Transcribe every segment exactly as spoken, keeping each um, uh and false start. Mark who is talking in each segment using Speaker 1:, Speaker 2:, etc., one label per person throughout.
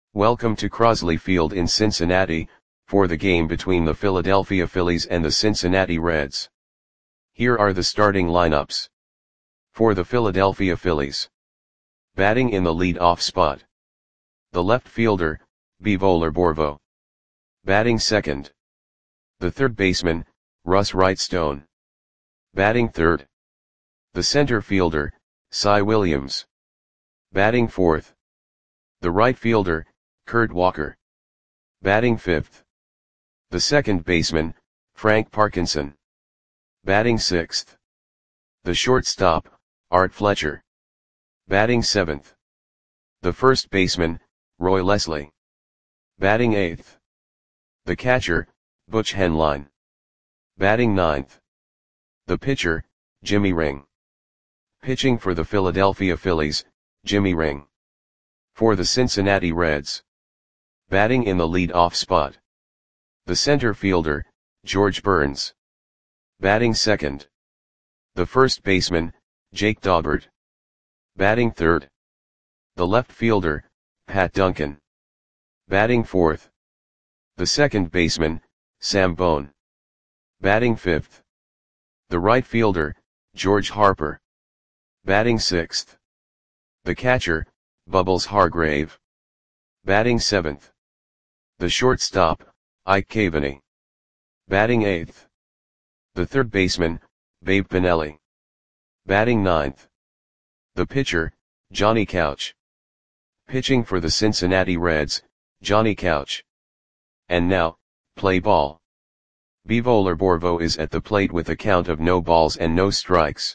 Speaker 1: Welcome to Crosley Field in Cincinnati, for the game between the Philadelphia Phillies and the Cincinnati Reds. Here are the starting lineups. For the Philadelphia Phillies. Batting in the lead-off spot. The left fielder, Bivol Borvo. Batting second. The third baseman, Russ Wrightstone. Batting third. The center fielder, Cy Williams. Batting fourth. The right fielder, Kurt Walker. Batting fifth. The second baseman, Frank Parkinson. Batting sixth. The shortstop, Art Fletcher. Batting seventh. The first baseman, Roy Leslie. Batting eighth. The catcher, Butch Henline. Batting ninth. The pitcher, Jimmy Ring. Pitching for the Philadelphia Phillies, Jimmy Ring. For the Cincinnati Reds. Batting in the lead-off spot. The center fielder, George Burns. Batting second. The first baseman, Jake Daubert. Batting third. The left fielder, Pat Duncan. Batting fourth. The second baseman, Sam Bone. Batting fifth. The right fielder, George Harper. Batting sixth. The catcher, Bubbles Hargrave. Batting seventh. The shortstop, Ike Caveney. Batting eighth. The third baseman, Babe Pinelli. Batting ninth. The pitcher, Johnny Couch. Pitching for the Cincinnati Reds, Johnny Couch. And now, play ball. Bivol Borvo is at the plate with a count of no balls and no strikes.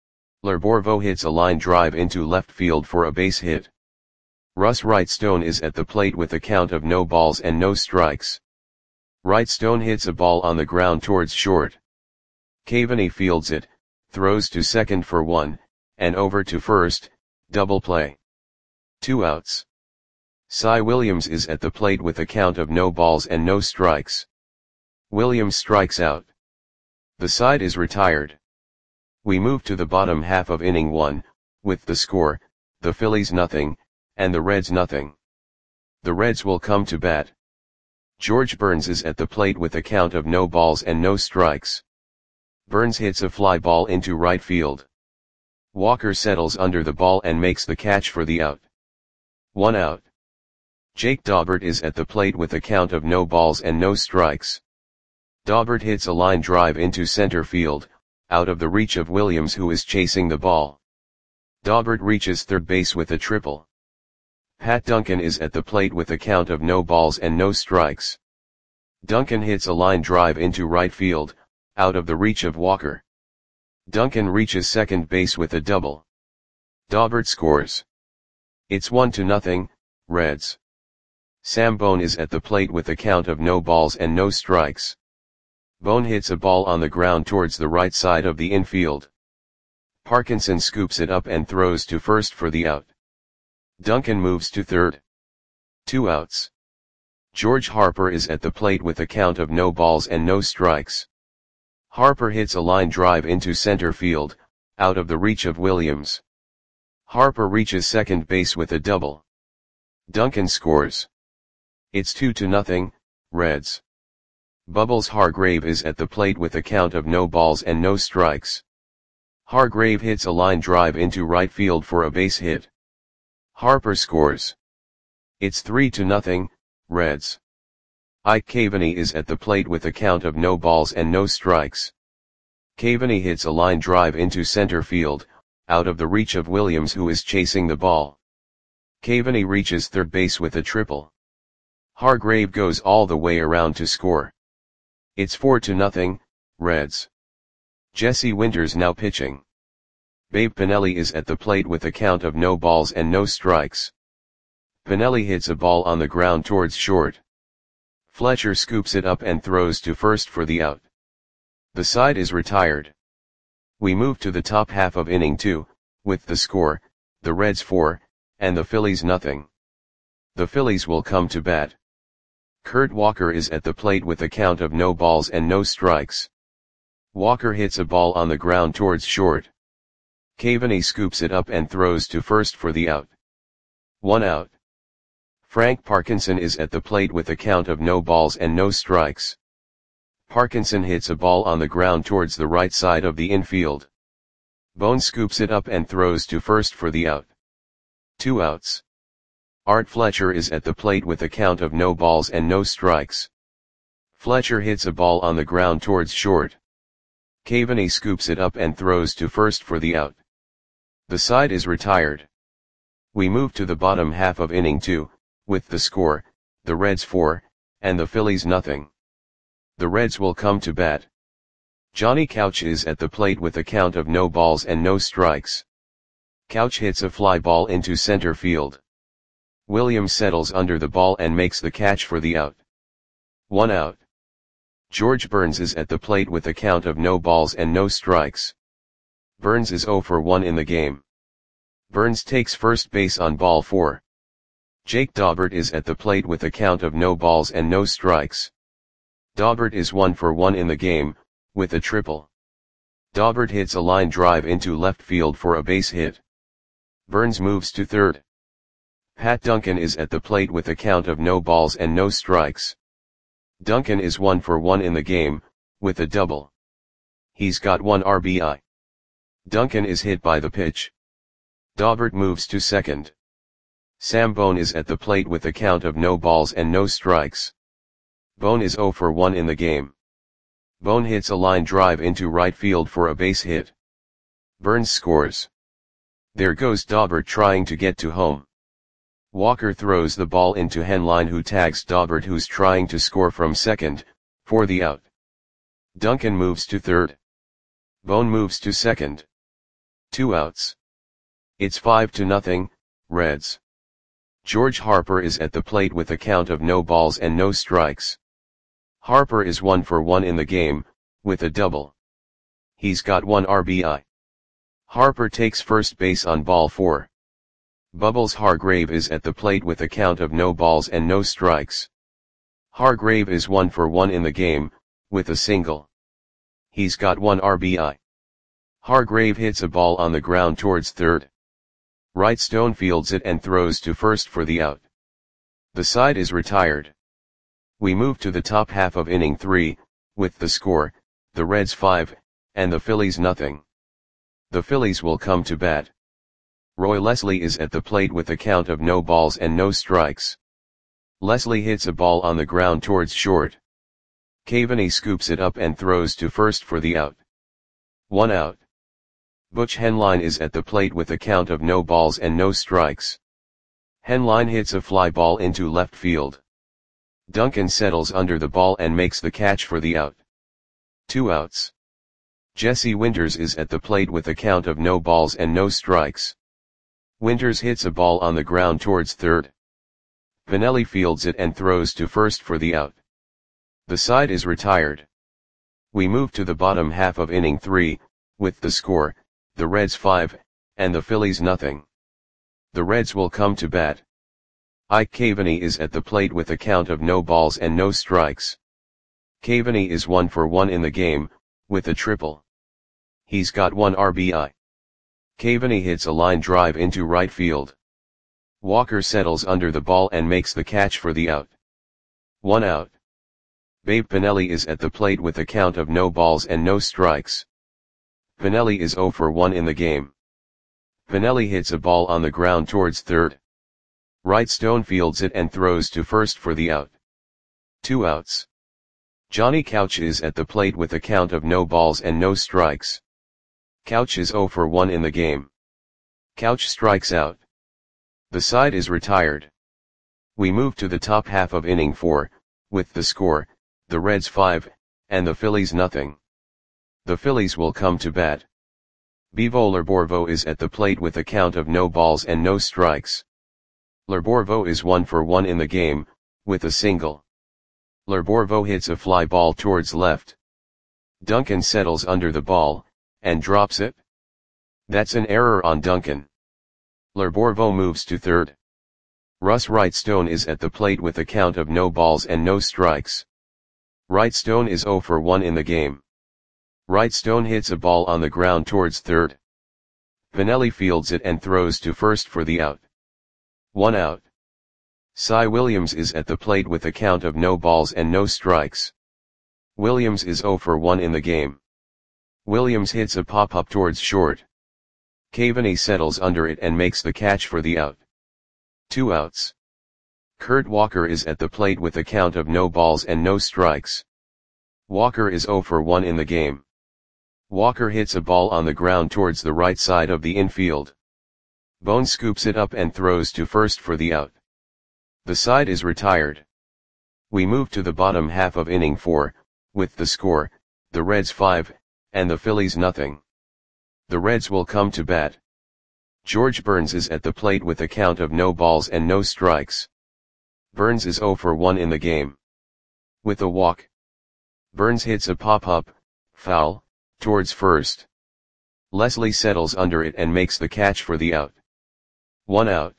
Speaker 1: Borvo hits a line drive into left field for a base hit. Russ Wrightstone is at the plate with a count of no balls and no strikes. Wrightstone hits a ball on the ground towards short. Caveney fields it, throws to second for one, and over to first, double play. Two outs. Cy Williams is at the plate with a count of no balls and no strikes. Williams strikes out. The side is retired. We move to the bottom half of inning one, with the score, the Phillies nothing, and the Reds nothing. The Reds will come to bat. George Burns is at the plate with a count of no balls and no strikes. Burns hits a fly ball into right field. Walker settles under the ball and makes the catch for the out. One out. Jake Daubert is at the plate with a count of no balls and no strikes. Daubert hits a line drive into center field, out of the reach of Williams, who is chasing the ball. Daubert reaches third base with a triple. Pat Duncan is at the plate with a count of no balls and no strikes. Duncan hits a line drive into right field, out of the reach of Walker. Duncan reaches second base with a double. Daubert scores. It's one to nothing, Reds. Sam Bone is at the plate with a count of no balls and no strikes. Bone hits a ball on the ground towards the right side of the infield. Parkinson scoops it up and throws to first for the out. Duncan moves to third. Two outs. George Harper is at the plate with a count of no balls and no strikes. Harper hits a line drive into center field, out of the reach of Williams. Harper reaches second base with a double. Duncan scores. It's two to nothing, Reds. Bubbles Hargrave is at the plate with a count of no balls and no strikes. Hargrave hits a line drive into right field for a base hit. Harper scores. It's three to nothing, Reds. Ike Caveney is at the plate with a count of no balls and no strikes. Caveney hits a line drive into center field, out of the reach of Williams, who is chasing the ball. Caveney reaches third base with a triple. Hargrave goes all the way around to score. It's four to nothing, Reds. Jesse Winters now pitching. Babe Pinelli is at the plate with a count of no balls and no strikes. Pinelli hits a ball on the ground towards short. Fletcher scoops it up and throws to first for the out. The side is retired. We move to the top half of inning two, with the score, the Reds four, and the Phillies nothing. The Phillies will come to bat. Kurt Walker is at the plate with a count of no balls and no strikes. Walker hits a ball on the ground towards short. Caveney scoops it up and throws to first for the out. One out. Frank Parkinson is at the plate with a count of no balls and no strikes. Parkinson hits a ball on the ground towards the right side of the infield. Bone scoops it up and throws to first for the out. Two outs. Art Fletcher is at the plate with a count of no balls and no strikes. Fletcher hits a ball on the ground towards short. Caveney scoops it up and throws to first for the out. The side is retired. We move to the bottom half of inning two, with the score, the Reds four, and the Phillies nothing. The Reds will come to bat. Johnny Couch is at the plate with a count of no balls and no strikes. Couch hits a fly ball into center field. Williams settles under the ball and makes the catch for the out. One out. George Burns is at the plate with a count of no balls and no strikes. Burns is oh for one in the game. Burns takes first base on ball four. Jake Daubert is at the plate with a count of no balls and no strikes. Daubert is one for one in the game, with a triple. Daubert hits a line drive into left field for a base hit. Burns moves to third. Pat Duncan is at the plate with a count of no balls and no strikes. Duncan is one for one in the game, with a double. He's got one R B I. Duncan is hit by the pitch. Daubert moves to second. Sam Bone is at the plate with a count of no balls and no strikes. Bone is oh for one in the game. Bone hits a line drive into right field for a base hit. Burns scores. There goes Daubert trying to get to home. Walker throws the ball into Henline, who tags Daubert, who's trying to score from second, for the out. Duncan moves to third. Bone moves to second. Two outs. It's five to nothing, Reds. George Harper is at the plate with a count of no balls and no strikes. Harper is one for one in the game, with a double. He's got one R B I. Harper takes first base on ball four. Bubbles Hargrave is at the plate with a count of no balls and no strikes. Hargrave is one for one in the game, with a single. He's got one R B I. Hargrave hits a ball on the ground towards third. Wright Stone fields it and throws to first for the out. The side is retired. We move to the top half of inning three, with the score, the Reds five, and the Phillies nothing. The Phillies will come to bat. Roy Leslie is at the plate with a count of no balls and no strikes. Leslie hits a ball on the ground towards short. Caveney scoops it up and throws to first for the out. One out. Butch Henline is at the plate with a count of no balls and no strikes. Henline hits a fly ball into left field. Duncan settles under the ball and makes the catch for the out. Two outs. Jesse Winters is at the plate with a count of no balls and no strikes. Winters hits a ball on the ground towards third. Pinelli fields it and throws to first for the out. The side is retired. We move to the bottom half of inning three, with the score, the Reds five, and the Phillies nothing. The Reds will come to bat. Ike Caveney is at the plate with a count of no balls and no strikes. Caveney is one for one in the game, with a triple. He's got one R B I. Caveney hits a line drive into right field. Walker settles under the ball and makes the catch for the out. One out. Babe Pinelli is at the plate with a count of no balls and no strikes. Pinelli is oh for one in the game. Pinelli hits a ball on the ground towards third. Wright Stone fields it and throws to first for the out. Two outs. Johnny Couch is at the plate with a count of no balls and no strikes. Couch is oh for one in the game. Couch strikes out. The side is retired. We move to the top half of inning four, with the score, the Reds five, and the Phillies nothing. The Phillies will come to bat. Bevo Lerborvo is at the plate with a count of no balls and no strikes. Lerborvo is one for one in the game, with a single. Lerborvo hits a fly ball towards left. Duncan settles under the ball, and drops it. That's an error on Duncan. Lerborvo moves to third. Russ Wright Stone is at the plate with a count of no balls and no strikes. Wright Stone is oh for one in the game. Wright Stone hits a ball on the ground towards third. Pinelli fields it and throws to first for the out. One out. Cy Williams is at the plate with a count of no balls and no strikes. Williams is zero for one in the game. Williams hits a pop-up towards short. Caveney settles under it and makes the catch for the out. Two outs. Kurt Walker is at the plate with a count of no balls and no strikes. Walker is zero for one in the game. Walker hits a ball on the ground towards the right side of the infield. Bone scoops it up and throws to first for the out. The side is retired. We move to the bottom half of inning four, with the score, the Reds five, and the Phillies nothing. The Reds will come to bat. George Burns is at the plate with a count of no balls and no strikes. Burns is zero for one in the game. With a walk. Burns hits a pop-up, foul, towards first. Leslie settles under it and makes the catch for the out. One out.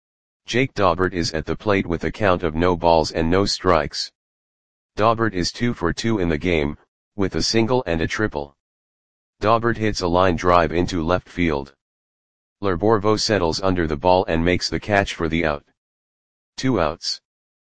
Speaker 1: Jake Daubert is at the plate with a count of no balls and no strikes. Daubert is two for two in the game, with a single and a triple. Daubert hits a line drive into left field. L'Herborvo settles under the ball and makes the catch for the out. Two outs.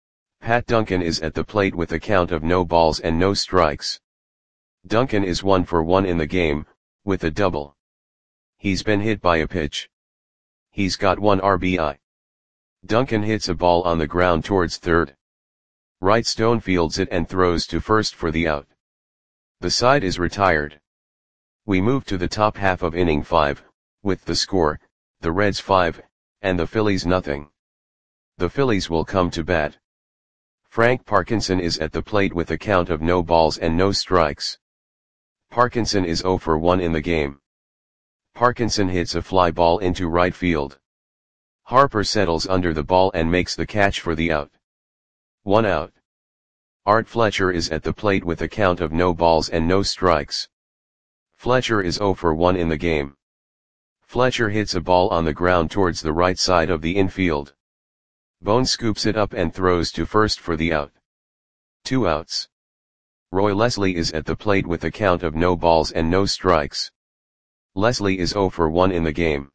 Speaker 1: Pat Duncan is at the plate with a count of no balls and no strikes. Duncan is one for one in the game, with a double. He's been hit by a pitch. He's got one R B I. Duncan hits a ball on the ground towards third. Wright Stone fields it and throws to first for the out. The side is retired. We move to the top half of inning five, with the score, the Reds five, and the Phillies nothing. The Phillies will come to bat. Frank Parkinson is at the plate with a count of no balls and no strikes. Parkinson is zero for one in the game. Parkinson hits a fly ball into right field. Harper settles under the ball and makes the catch for the out. One out. Art Fletcher is at the plate with a count of no balls and no strikes. Fletcher is zero for one in the game. Fletcher hits a ball on the ground towards the right side of the infield. Bone scoops it up and throws to first for the out. Two outs. Roy Leslie is at the plate with a count of no balls and no strikes. Leslie is zero for one in the game.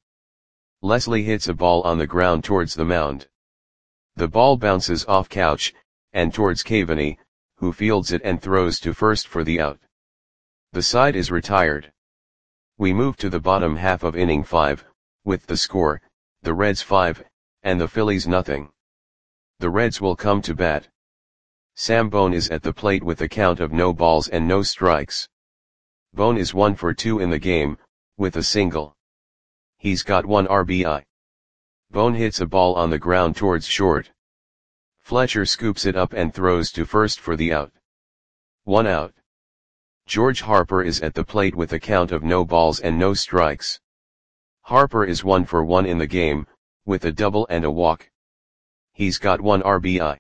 Speaker 1: Leslie hits a ball on the ground towards the mound. The ball bounces off Couch, and towards Caveney, who fields it and throws to first for the out. The side is retired. We move to the bottom half of inning five, with the score, the Reds five, and the Phillies nothing. The Reds will come to bat. Sam Bone is at the plate with a count of no balls and no strikes. Bone is one for two in the game, with a single. He's got one R B I. Bone hits a ball on the ground towards short. Fletcher scoops it up and throws to first for the out. One out. George Harper is at the plate with a count of no balls and no strikes. Harper is one for one in the game, with a double and a walk. He's got one R B I.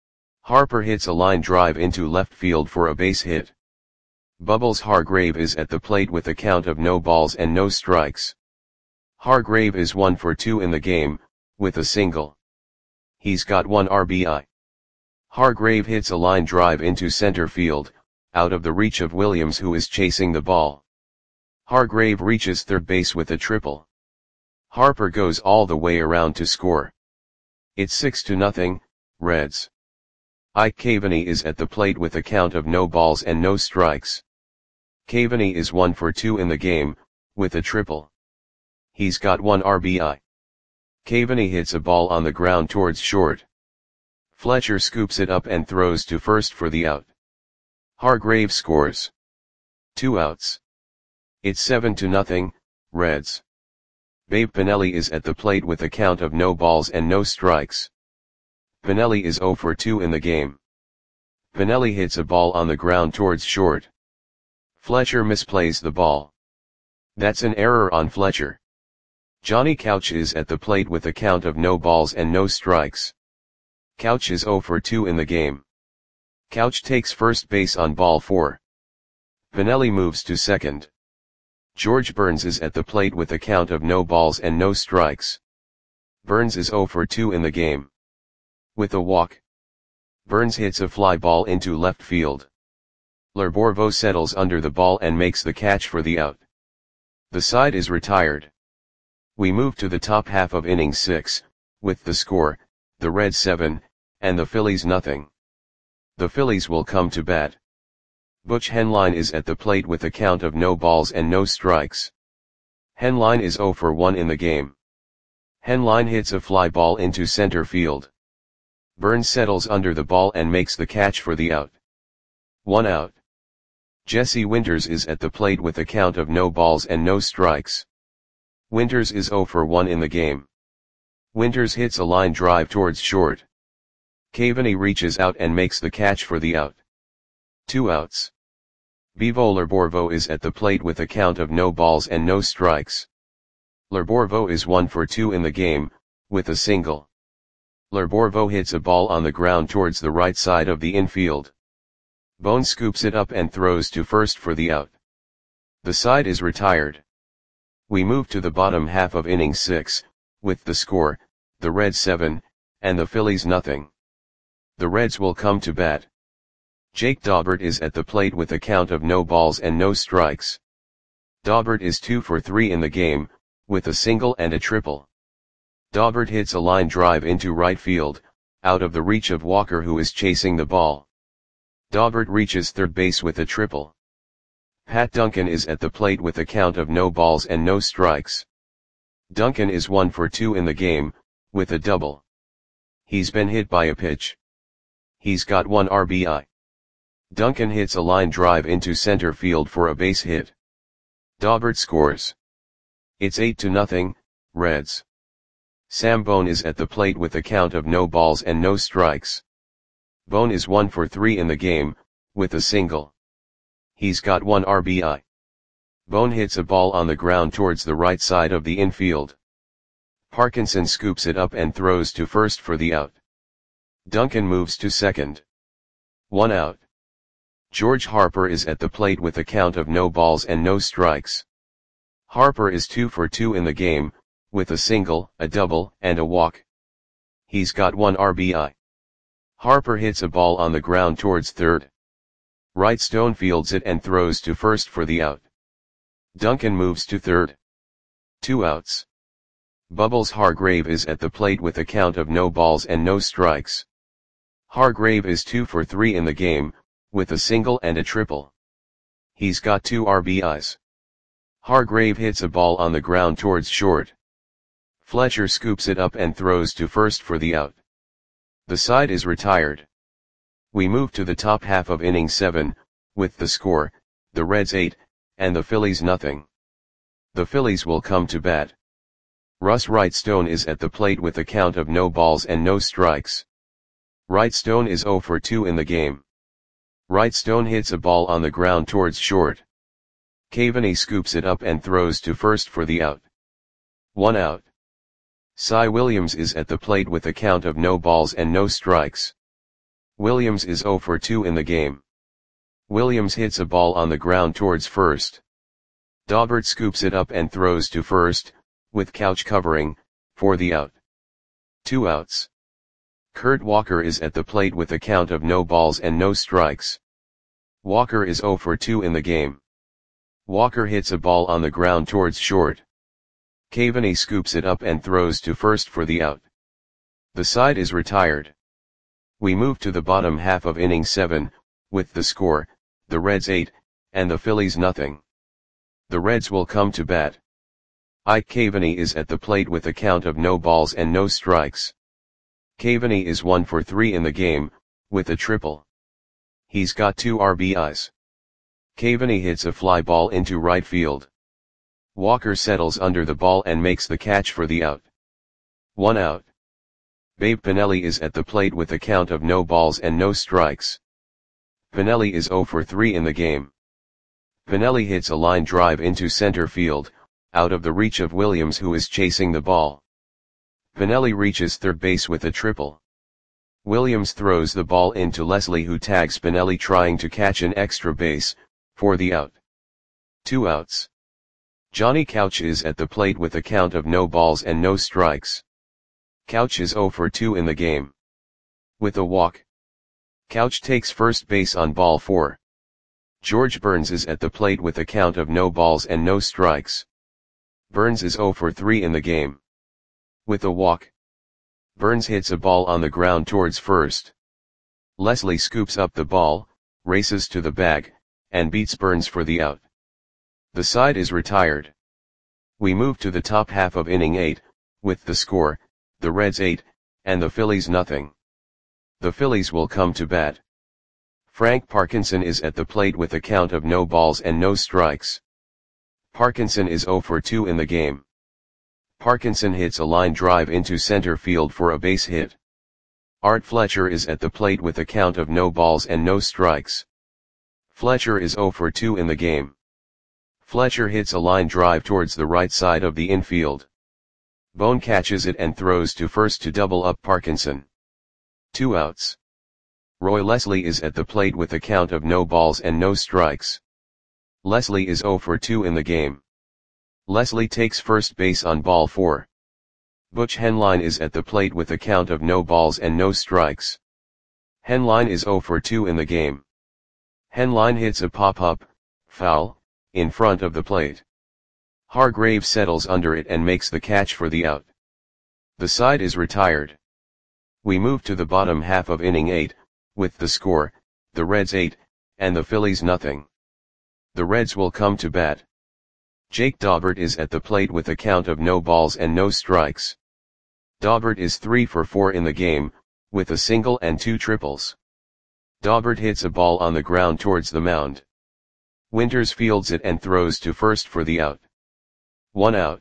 Speaker 1: Harper hits a line drive into left field for a base hit. Bubbles Hargrave is at the plate with a count of no balls and no strikes. Hargrave is one for two in the game, with a single. He's got one R B I. Hargrave hits a line drive into center field, out of the reach of Williams who is chasing the ball. Hargrave reaches third base with a triple. Harper goes all the way around to score. It's six to nothing, Reds. Ike Caveney is at the plate with a count of no balls and no strikes. Caveney is one for two in the game, with a triple. He's got one R B I. Caveney hits a ball on the ground towards short. Fletcher scoops it up and throws to first for the out. Hargrave scores. Two outs. It's seven to nothing, Reds. Babe Pinelli is at the plate with a count of no balls and no strikes. Pinelli is zero for two in the game. Pinelli hits a ball on the ground towards short. Fletcher misplays the ball. That's an error on Fletcher. Johnny Couch is at the plate with a count of no balls and no strikes. Couch is zero for two in the game. Couch takes first base on ball four. Pinelli moves to second. George Burns is at the plate with a count of no balls and no strikes. Burns is zero for two in the game. With a walk. Burns hits a fly ball into left field. L'Herborvo settles under the ball and makes the catch for the out. The side is retired. We move to the top half of inning six, with the score, the Reds seven, and the Phillies nothing. The Phillies will come to bat. Butch Henline is at the plate with a count of no balls and no strikes. Henline is zero for one in the game. Henline hits a fly ball into center field. Burns settles under the ball and makes the catch for the out. One out. Jesse Winters is at the plate with a count of no balls and no strikes. Winters is zero for one in the game. Winters hits a line drive towards short. Cavaney reaches out and makes the catch for the out. Two outs. Bevo Lerborvo is at the plate with a count of no balls and no strikes. Lerborvo is one for two in the game, with a single. Lerborvo hits a ball on the ground towards the right side of the infield. Bone scoops it up and throws to first for the out. The side is retired. We move to the bottom half of inning six, with the score, the Reds seven, and the Phillies nothing. The Reds will come to bat. Jake Daubert is at the plate with a count of no balls and no strikes. Daubert is two for three in the game, with a single and a triple. Daubert hits a line drive into right field, out of the reach of Walker who is chasing the ball. Daubert reaches third base with a triple. Pat Duncan is at the plate with a count of no balls and no strikes. Duncan is one for two in the game, with a double. He's been hit by a pitch. He's got one R B I. Duncan hits a line drive into center field for a base hit. Daubert scores. It's eight to nothing, Reds. Sam Bone is at the plate with a count of no balls and no strikes. Bone is one for three in the game, with a single. He's got one R B I. Bone hits a ball on the ground towards the right side of the infield. Parkinson scoops it up and throws to first for the out. Duncan moves to second. One out. George Harper is at the plate with a count of no balls and no strikes. Harper is two for two in the game, with a single, a double, and a walk. He's got one R B I. Harper hits a ball on the ground towards third. Wright Stone fields it and throws to first for the out. Duncan moves to third. Two outs. Bubbles Hargrave is at the plate with a count of no balls and no strikes. Hargrave is two for three in the game, with a single and a triple. He's got two R B Is. Hargrave hits a ball on the ground towards short. Fletcher scoops it up and throws to first for the out. The side is retired. We move to the top half of inning seven, with the score, the Reds eight, and the Phillies nothing. The Phillies will come to bat. Russ Wright Stone is at the plate with a count of no balls and no strikes. Wright Stone is zero for two in the game. Wright Stone hits a ball on the ground towards short. Cavaney scoops it up and throws to first for the out. One out. Cy Williams is at the plate with a count of no balls and no strikes. Williams is zero for two in the game. Williams hits a ball on the ground towards first. Daubert scoops it up and throws to first, with Couch covering, for the out. Two outs. Kurt Walker is at the plate with a count of no balls and no strikes. Walker is zero for two in the game. Walker hits a ball on the ground towards short. Cavaney scoops it up and throws to first for the out. The side is retired. We move to the bottom half of inning seven, with the score, the Reds eight, and the Phillies nothing. The Reds will come to bat. Ike Cavaney is at the plate with a count of no balls and no strikes. Cavaney is one for three in the game, with a triple. He's got two R B Is. Cavaney hits a fly ball into right field. Walker settles under the ball and makes the catch for the out. One out. Babe Pinelli is at the plate with a count of no balls and no strikes. Pinelli is zero for three in the game. Pinelli hits a line drive into center field, out of the reach of Williams who is chasing the ball. Pinelli reaches third base with a triple. Williams throws the ball into Leslie who tags Pinelli trying to catch an extra base, for the out. Two outs. Johnny Couch is at the plate with a count of no balls and no strikes. Couch is zero for two in the game. With a walk. Couch takes first base on ball four. George Burns is at the plate with a count of no balls and no strikes. Burns is zero for three in the game. With a walk. Burns hits a ball on the ground towards first. Leslie scoops up the ball, races to the bag, and beats Burns for the out. The side is retired. We move to the top half of inning eight, with the score, the Reds eight, and the Phillies nothing. The Phillies will come to bat. Frank Parkinson is at the plate with a count of no balls and no strikes. Parkinson is oh for two in the game. Parkinson hits a line drive into center field for a base hit. Art Fletcher is at the plate with a count of no balls and no strikes. Fletcher is oh for two in the game. Fletcher hits a line drive towards the right side of the infield. Bone catches it and throws to first to double up Parkinson. Two outs. Roy Leslie is at the plate with a count of no balls and no strikes. Leslie is oh for two in the game. Leslie takes first base on ball four. Butch Henline is at the plate with a count of no balls and no strikes. Henline is oh for two in the game. Henline hits a pop-up, foul, in front of the plate. Hargrave settles under it and makes the catch for the out. The side is retired. We move to the bottom half of inning eight, with the score, the Reds eight, and the Phillies nothing. The Reds will come to bat. Jake Daubert is at the plate with a count of no balls and no strikes. Daubert is three for four in the game, with a single and two triples. Daubert hits a ball on the ground towards the mound. Winters fields it and throws to first for the out. One out.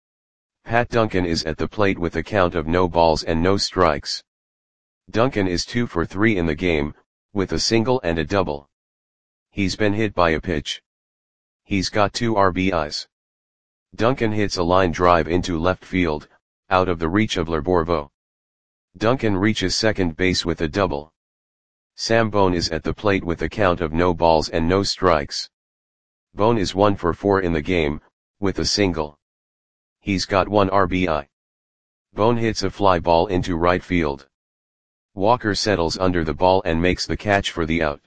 Speaker 1: Pat Duncan is at the plate with a count of no balls and no strikes. Duncan is two for three in the game, with a single and a double. He's been hit by a pitch. He's got two R B Is. Duncan hits a line drive into left field, out of the reach of Leborvo. Duncan reaches second base with a double. Sam Bone is at the plate with a count of no balls and no strikes. Bone is one for four in the game, with a single. He's got one R B I. Bone hits a fly ball into right field. Walker settles under the ball and makes the catch for the out.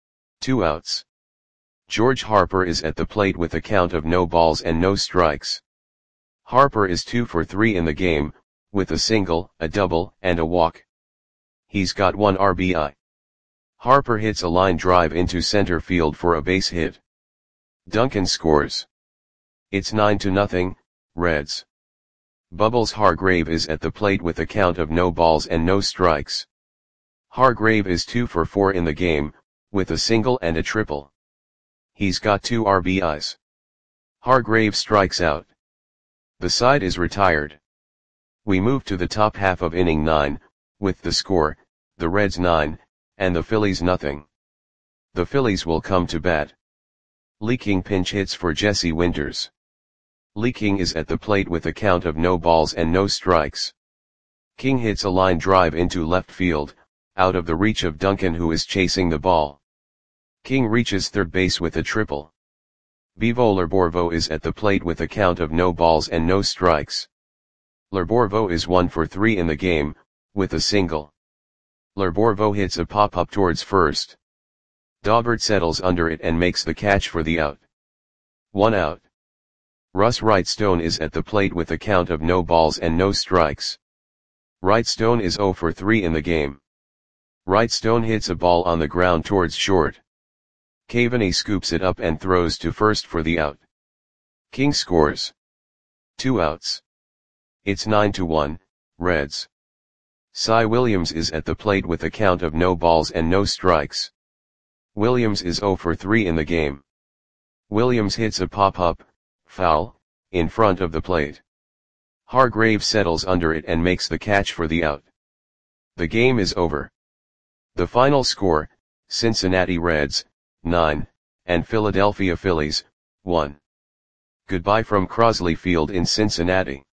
Speaker 1: Two outs. George Harper is at the plate with a count of no balls and no strikes. Harper is two for three in the game, with a single, a double, and a walk. He's got one R B I. Harper hits a line drive into center field for a base hit. Duncan scores. It's nine to nothing, Reds. Bubbles Hargrave is at the plate with a count of no balls and no strikes. Hargrave is two for four in the game, with a single and a triple. He's got two R B Is. Hargrave strikes out. The side is retired. We move to the top half of inning nine, with the score, the Reds nine, and the Phillies nothing. The Phillies will come to bat. Lee King pinch hits for Jesse Winters. Lee King is at the plate with a count of no balls and no strikes. King hits a line drive into left field, out of the reach of Duncan who is chasing the ball. King reaches third base with a triple. Bevo Leborvo is at the plate with a count of no balls and no strikes. Leborvo is one for three in the game, with a single. Leborvo hits a pop-up towards first. Daubert settles under it and makes the catch for the out. One out. Russ Wrightstone is at the plate with a count of no balls and no strikes. Wrightstone is oh for three in the game. Wrightstone hits a ball on the ground towards short. Cavaney scoops it up and throws to first for the out. King scores. Two outs. It's nine to one, Reds. Cy Williams is at the plate with a count of no balls and no strikes. Williams is oh for three in the game. Williams hits a pop-up, foul, in front of the plate. Hargrave settles under it and makes the catch for the out. The game is over. The final score, Cincinnati Reds, nine, and Philadelphia Phillies, one. Goodbye from Crosley Field in Cincinnati.